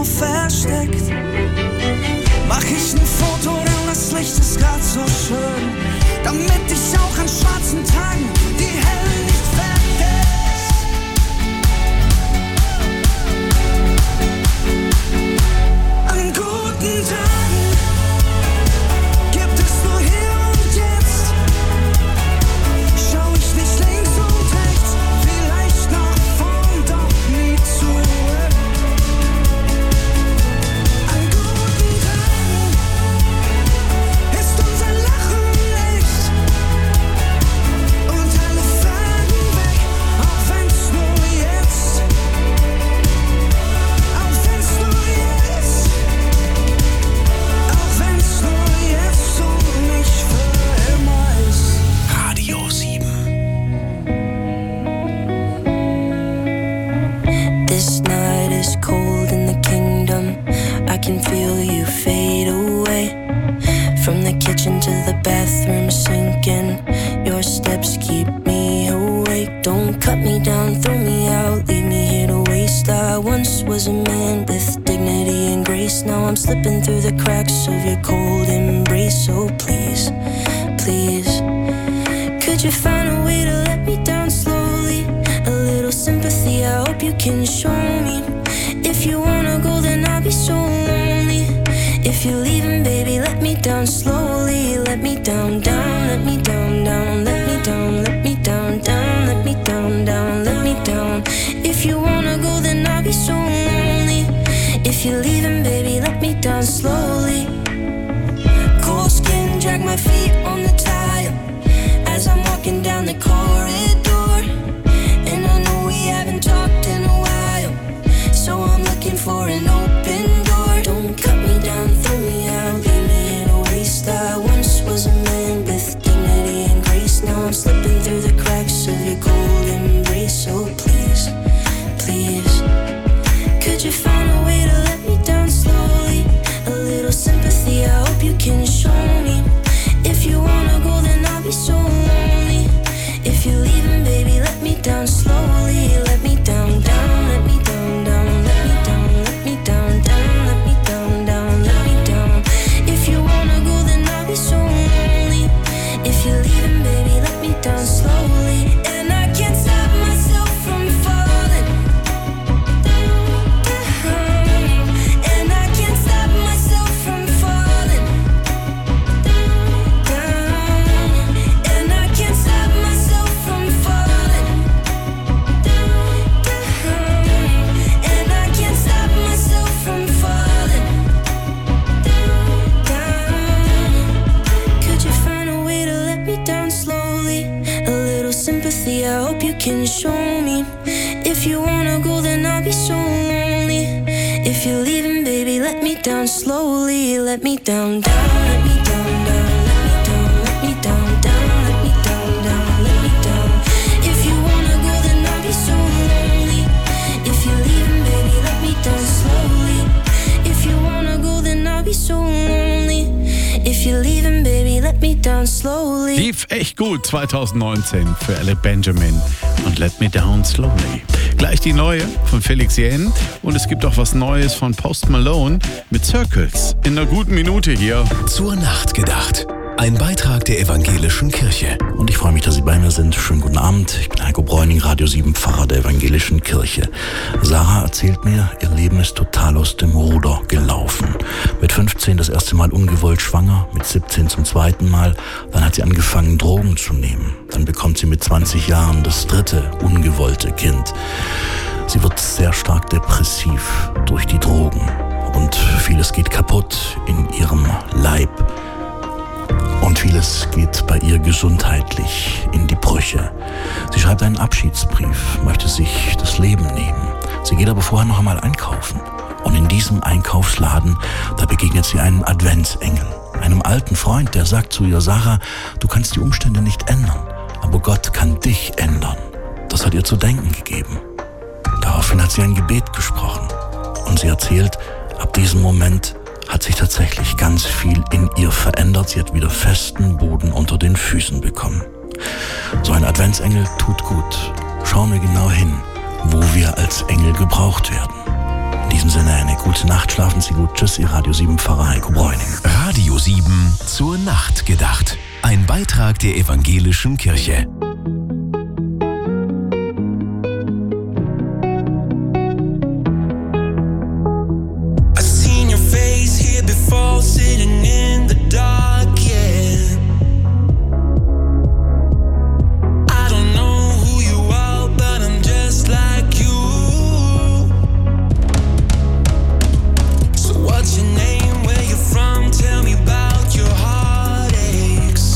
irgendwo versteckt. Mach ich ein Foto, denn das Licht ist grad so schön, damit ich auch an schwarzen Tagen die hellen nicht vergesse. An guten Tagen gibt es nur hier und jetzt. Schau ich nicht links und rechts, vielleicht nach vorn, doch nie zurück. An guten Tagen ist unser Lachen echt und alle Fragen weg, auch wenn's nur jetzt, auch wenn's nur jetzt, auch wenn's nur jetzt und nicht für immer ist. Radio 7. This night is cold in the kingdom. I can feel you fade away. From the kitchen to the bathroom sinking. Your steps keep me awake. Don't cut me down, throw me out, leave me here to waste. I once was a man with dignity and grace. Now I'm slipping through the cracks of your cold embrace. So please, please, could you find a way to let me down slowly? A little sympathy, I hope you can show me. If you wanna go, then I'll be so lonely. If you're leaving, baby, let me down slowly. Let me down, down, let me down, down, let me down, let me down, down, let me down, down, let me down. If you wanna go, then I'll be so lonely. If you're leaving, baby, let me down slowly. Cold skin, drag my feet on the tile as I'm walking down the corridor. And I know we haven't talked in a while, so I'm looking for an open door. Don't cut me down, throw me out, leave me in a waste. I once was a man with dignity and grace. Now I'm slipping through the cracks of your cold embrace. So please, please, could you find a way to let me down slowly? A little sympathy, I hope you can show me. If you wanna go, then I'll be so lonely. If you're leaving, baby, let me down slowly. Let me down, down, let me down, down, let me down, let me down, down, let me down, down, let me down. If you wanna go, then I'll be so lonely. If you're leaving, baby, let me down slowly. And I can't stop myself from falling down. And I can't stop myself from falling down. And I can't stop myself from falling down. And I can't stop myself from falling down. Could you find a way to let me down slowly? A little sympathy, I hope you can show me. If you wanna go, then I'll be so lonely. If you're leaving, baby, let me down slowly. Let me down, down, let me down, down, let me down, let me down, down, let me down, down, let me down. If you wanna go, then I'll be so lonely. If you're leaving, baby, let me down slowly. If you wanna go, then I'll be so lonely. If you're leaving, baby, let me down slowly. Lief echt gut 2019 für Elle Benjamin und Let Me Down Slowly. Gleich die neue von Felix Jähn und es gibt auch was Neues von Post Malone mit Circles. In einer guten Minute hier. Zur Nacht gedacht. Ein Beitrag der Evangelischen Kirche. Und ich freue mich, dass Sie bei mir sind. Schönen guten Abend. Ich bin Heiko Bräuning, Radio 7 Pfarrer der Evangelischen Kirche. Sarah erzählt mir, ihr Leben ist total aus dem Ruder gelaufen. Mit 15 das erste Mal ungewollt schwanger, mit 17 zum zweiten Mal. Dann hat sie angefangen, Drogen zu nehmen. Dann bekommt sie mit 20 Jahren das dritte ungewollte Kind. Sie wird sehr stark depressiv durch die Drogen. Und vieles geht kaputt in ihrem Leib. Und vieles geht bei ihr gesundheitlich in die Brüche. Sie schreibt einen Abschiedsbrief, möchte sich das Leben nehmen. Sie geht aber vorher noch einmal einkaufen. Und in diesem Einkaufsladen, da begegnet sie einem Adventsengel. Einem alten Freund, der sagt zu ihr: Sarah, du kannst die Umstände nicht ändern, aber Gott kann dich ändern. Das hat ihr zu denken gegeben. Daraufhin hat sie ein Gebet gesprochen. Und sie erzählt, ab diesem Moment hat sich tatsächlich ganz viel in ihr verändert. Sie hat wieder festen Boden unter den Füßen bekommen. So ein Adventsengel tut gut. Schauen wir genau hin, wo wir als Engel gebraucht werden. In diesem Sinne eine gute Nacht. schlafen Sie gut. Tschüss, Ihr Radio 7 Pfarrer Heiko Bräuning. Radio 7 zur Nacht gedacht. Ein Beitrag der Evangelischen Kirche. Sitting in the dark, yeah. I don't know who you are, but I'm just like you. So what's your name, where you from, tell me about your heartaches.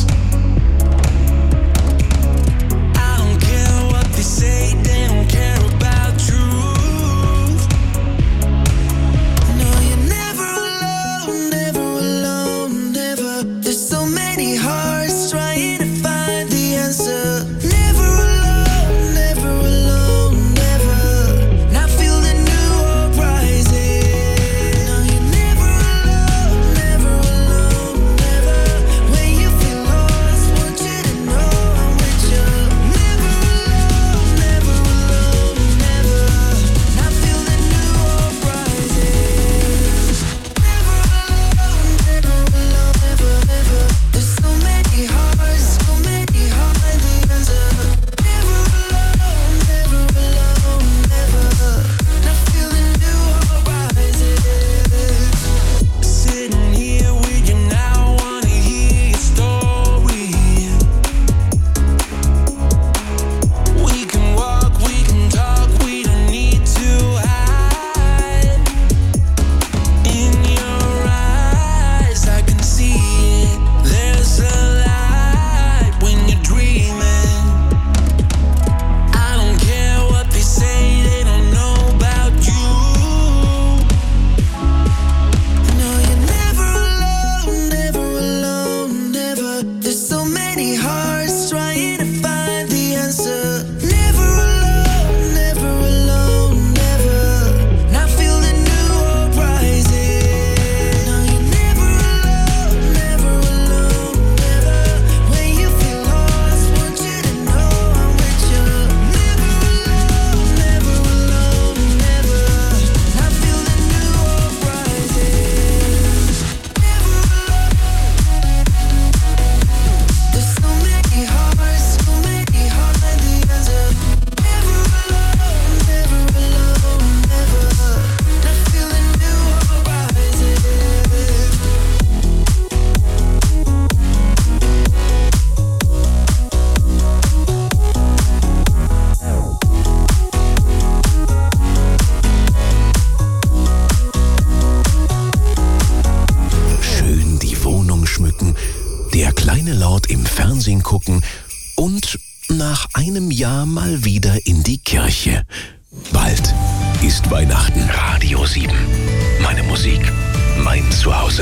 I don't care what they say, they don't care about truth. No, you're never alone, never alone, never. There's so many hearts trying to find the answer. Never alone, never alone, never. Now feel the new hope rising. No, you're never alone, never alone, never. When you feel lost, want you to know I'm with you. Never alone, never alone, never. Now feel the new hope rising. Never alone, never alone, never, never. There's so many hearts, so many hearts the answer. Never alone, never alone, never. Now feel the new hope rising. Sitting here with you now, wanna hear your story. We can walk, we can talk, we don't need to hide. In your eyes, I can see it. There's a light when you're dreaming. I don't care what they say, they don't know about you. No, you're never alone, never alone, never. There's so many hearts trying to find the answer. Never alone, never alone, never. Now feel the new hope rising. No, you're never alone, never alone, never. When you feel lost, want you to know I'm with you. Never alone, never alone, never. Now feel the new hope rising. Never alone. There's so many hearts, so many hearts the answer. Never alone, never alone, never. Now feel the new hope rising. Schön die Wohnung schmücken, der kleine Lord im Fernsehen gucken und nach einem Jahr mal wieder in die Kirche. Bald ist Weihnachten. Radio 7. Meine Musik, mein Zuhause.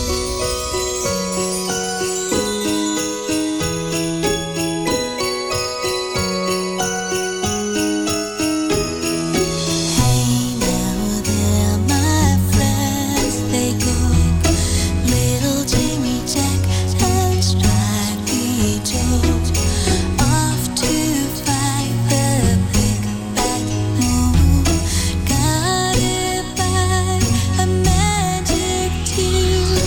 Hey now there, my friends, they go. Little Jimmy Jack and Stripey Joe off to fight the big bad moon, guided by a magic tune.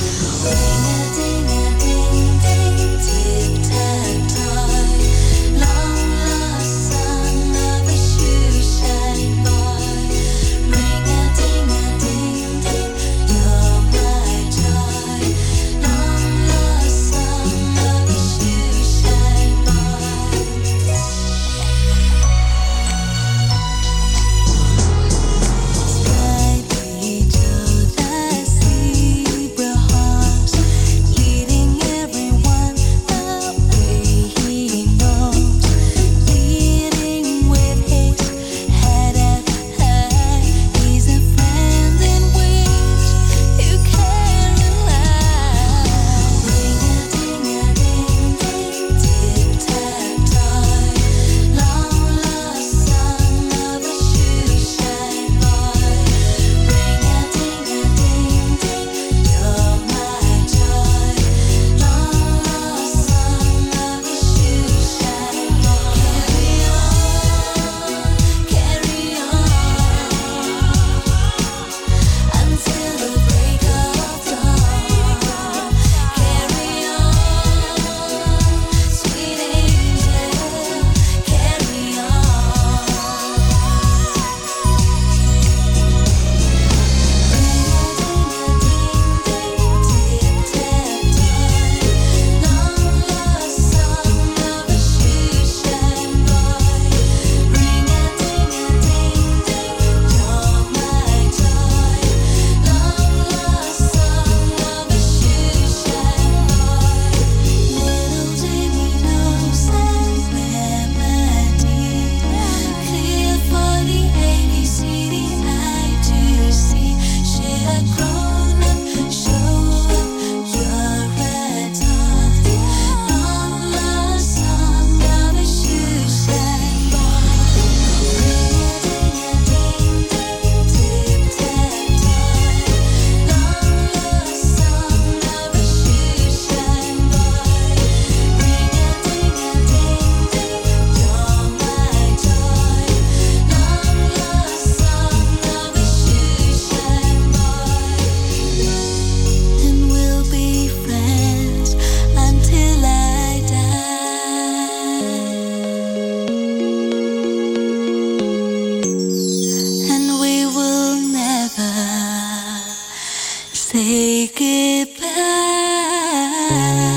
say goodbye.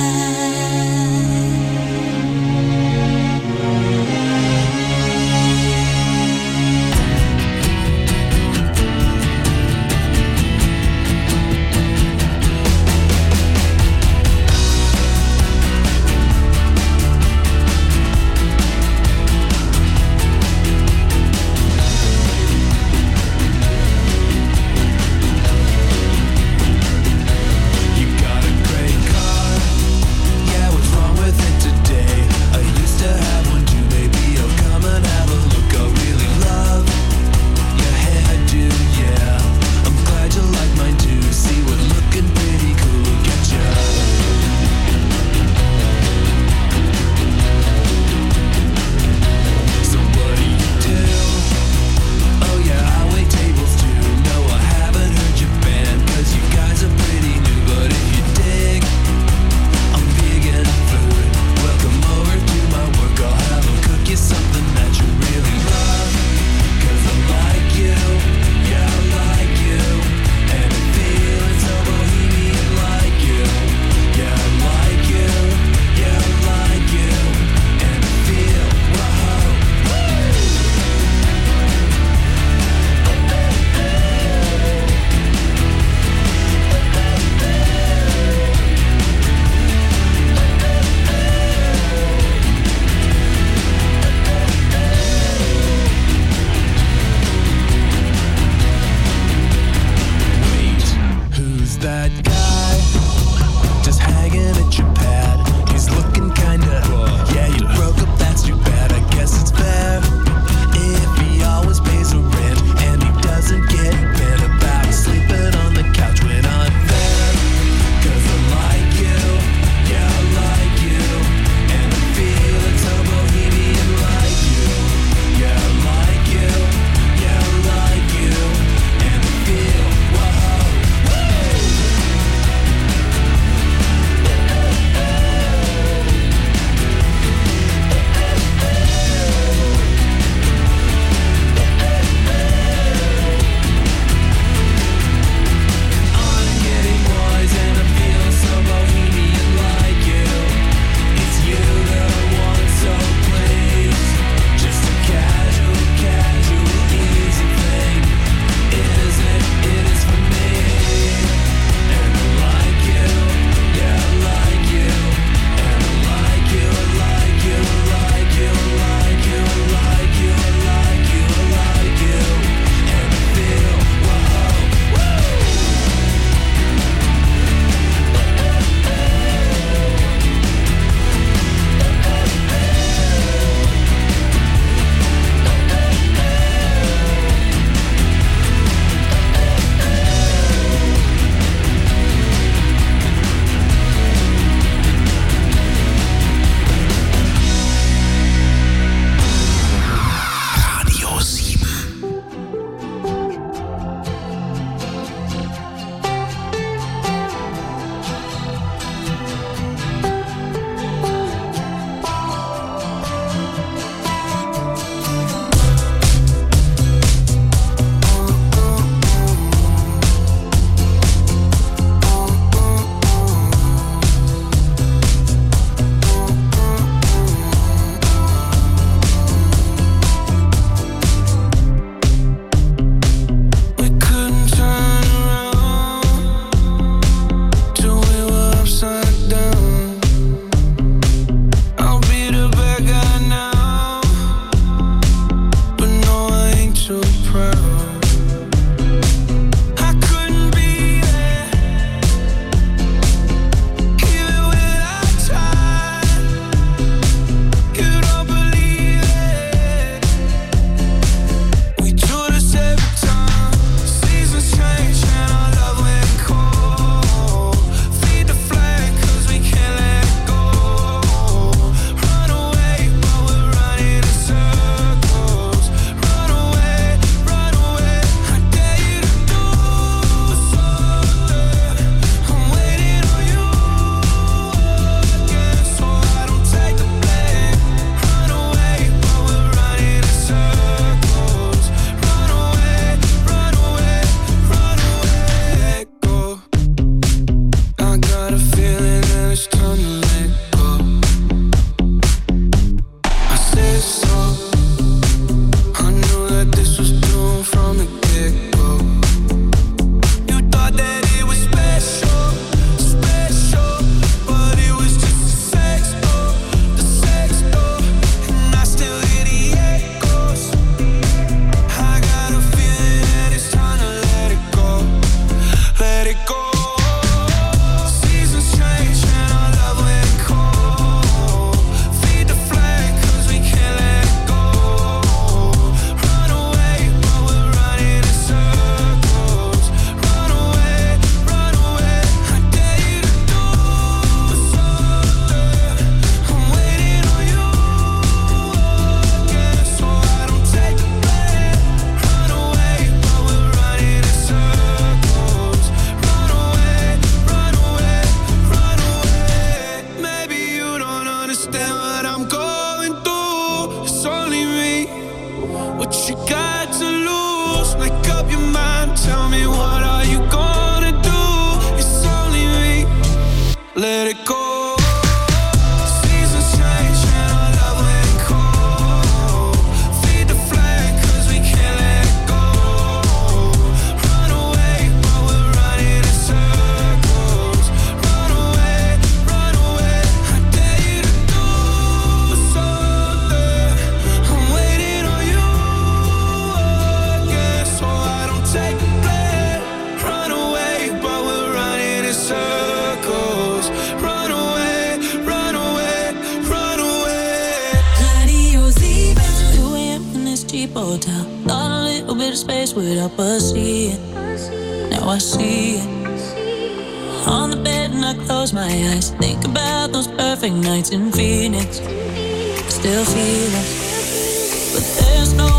space without us seeing. Now I see it. On the bed and I close my eyes, think about those perfect nights in Phoenix. Still feel it, but there's no